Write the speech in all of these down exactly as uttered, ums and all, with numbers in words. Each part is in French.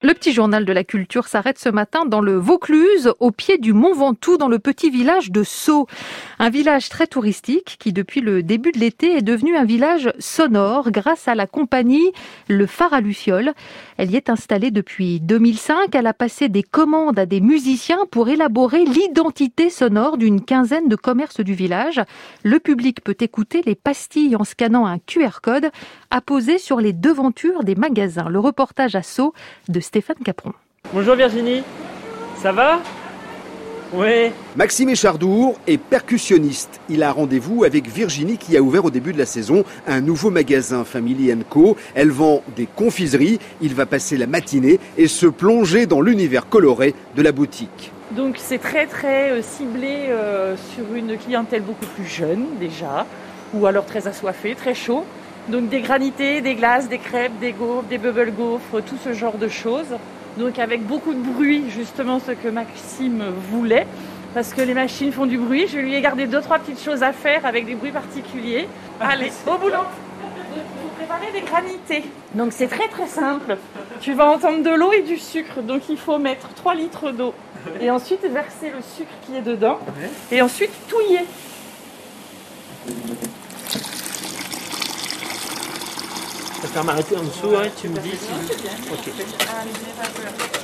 Le petit journal de la culture s'arrête ce matin dans le Vaucluse, au pied du Mont Ventoux, dans le petit village de Sceaux. Un village très touristique qui, depuis le début de l'été, est devenu un village sonore grâce à la compagnie Le Phare à Luciole. Elle y est installée depuis deux mille cinq. Elle a passé des commandes à des musiciens pour élaborer l'identité sonore d'une quinzaine de commerces du village. Le public peut écouter les pastilles en scannant un Q R code apposé sur les devantures des magasins. Le reportage à Sceaux de Stéphane Capron. Bonjour Virginie, ça va ? Oui. Maxime Échardour est percussionniste. Il a rendez-vous avec Virginie qui a ouvert au début de la saison un nouveau magasin Family and Co. Elle vend des confiseries. Il va passer la matinée et se plonger dans l'univers coloré de la boutique. Donc c'est très très euh, ciblé euh, sur une clientèle beaucoup plus jeune déjà, ou alors très assoiffée, très chaud. Donc des granités, des glaces, des crêpes, des gaufres, des bubble gaufres, tout ce genre de choses. Donc avec beaucoup de bruit, justement ce que Maxime voulait, parce que les machines font du bruit. Je lui ai gardé deux, trois petites choses à faire avec des bruits particuliers. Allez, au boulot. Vous préparez des granités. Donc c'est très très simple. Tu vas entendre de l'eau et du sucre, donc il faut mettre trois litres d'eau. Et ensuite verser le sucre qui est dedans. Et ensuite touiller. Je vais faire m'arrêter en dessous, hein, tu me dis si... Non, c'est bien. Ok. Allez, n'aie pas peur.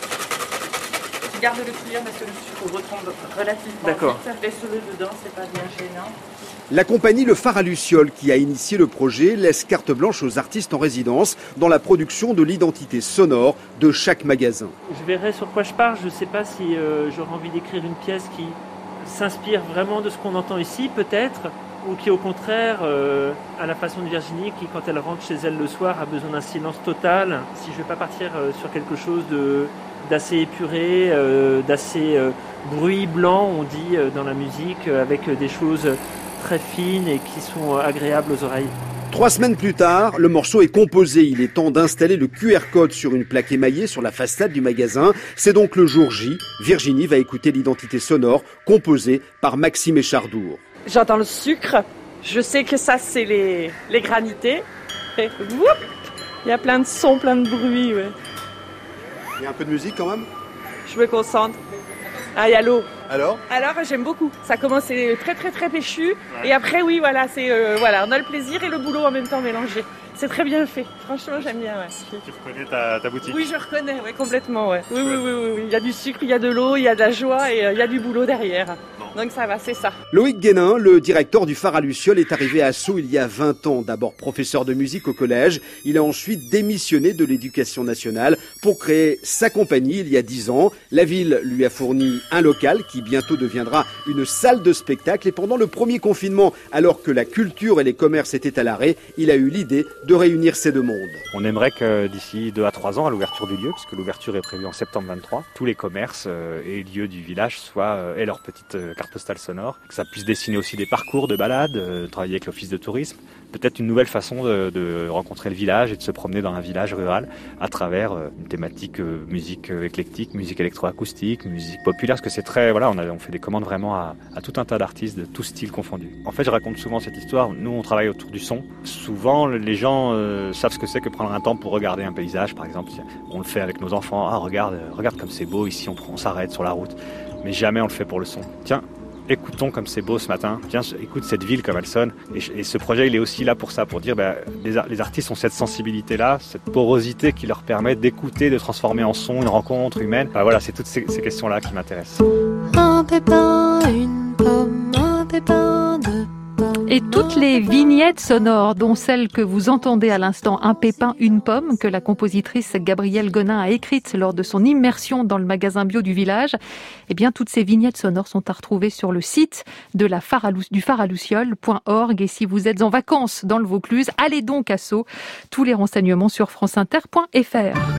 Tu gardes le cuillère parce que le sucre retombe relativement D'accord. vite. Laisse-le dedans, c'est pas bien gênant. La compagnie Le Phare à Luciole, qui a initié le projet, laisse carte blanche aux artistes en résidence dans la production de l'identité sonore de chaque magasin. Je verrai sur quoi je pars. Je ne sais pas si euh, j'aurai envie d'écrire une pièce qui s'inspire vraiment de ce qu'on entend ici, peut-être, ou qui, au contraire, euh, à la façon de Virginie, qui, quand elle rentre chez elle le soir, a besoin d'un silence total. Si je ne vais pas partir euh, sur quelque chose de, d'assez épuré, euh, d'assez euh, bruit blanc, on dit euh, dans la musique, euh, avec euh, des choses très fines et qui sont euh, agréables aux oreilles. Trois semaines plus tard, le morceau est composé. Il est temps d'installer le Q R code sur une plaque émaillée sur la façade du magasin. C'est donc le jour J. Virginie va écouter l'identité sonore composée par Maxime Échardour. J'entends le sucre. Je sais que ça, c'est les, les granités. Et whoop, il y a plein de sons, plein de bruits. Ouais. Il y a un peu de musique quand même ? Je me concentre. Ah, il y a l'eau. Alors ? Alors, j'aime beaucoup. Ça commence c'est très, très, très péchu. Ouais. Et après, oui, voilà, c'est, euh, voilà, on a le plaisir et le boulot en même temps mélangé. C'est très bien fait. Franchement, j'aime bien. Ouais. Tu reconnais ta, ta boutique ? Oui, je reconnais, ouais, complètement. Ouais. Oui, oui, oui, oui, oui. Il y a du sucre, il y a de l'eau, il y a de la joie et euh, il y a du boulot derrière. Bon. Donc ça va, c'est ça. Loïc Guénin, le directeur du Phare à Luciole, est arrivé à Sceaux il y a vingt ans. D'abord professeur de musique au collège. Il a ensuite démissionné de l'éducation nationale pour créer sa compagnie il y a dix ans. La ville lui a fourni un local qui bientôt deviendra une salle de spectacle. Et pendant le premier confinement, alors que la culture et les commerces étaient à l'arrêt, il a eu l'idée de réunir ces deux mondes. On aimerait que d'ici deux à trois ans, à l'ouverture du lieu, puisque l'ouverture est prévue en septembre vingt-trois, tous les commerces euh, et lieux du village soient euh, aient leur petite euh, carte postale sonore, que ça puisse dessiner aussi des parcours de balades, euh, travailler avec l'office de tourisme, peut-être une nouvelle façon de, de rencontrer le village et de se promener dans un village rural à travers euh, une thématique euh, musique euh, éclectique, musique électroacoustique, musique populaire, parce que c'est très, voilà, on, a, on fait des commandes vraiment à, à tout un tas d'artistes de tous styles confondus. En fait, je raconte souvent cette histoire. Nous, on travaille autour du son. Souvent, les gens euh, savent ce que c'est que prendre un temps pour regarder un paysage, par exemple. On le fait avec nos enfants. Ah, regarde, regarde comme c'est beau ici. On, on s'arrête sur la route, mais jamais on le fait pour le son. Tiens. Écoutons comme c'est beau ce matin, viens, écoute cette ville comme elle sonne. Et, et ce projet, il est aussi là pour ça, pour dire ben, les, les artistes ont cette sensibilité-là, cette porosité qui leur permet d'écouter, de transformer en son une rencontre humaine. Ben, voilà, c'est toutes ces, ces questions-là qui m'intéressent. Un pépin, une pomme, un pépin de pomme. Et toutes les vignettes sonores, dont celle que vous entendez à l'instant, Un pépin, une pomme, que la compositrice Gabrielle Gonin a écrite lors de son immersion dans le magasin bio du village, eh bien, toutes ces vignettes sonores sont à retrouver sur le site de la phare à Lou- du phare à luciole point org. Et si vous êtes en vacances dans le Vaucluse, allez donc à Sceaux. Tous les renseignements sur franceinter point f r.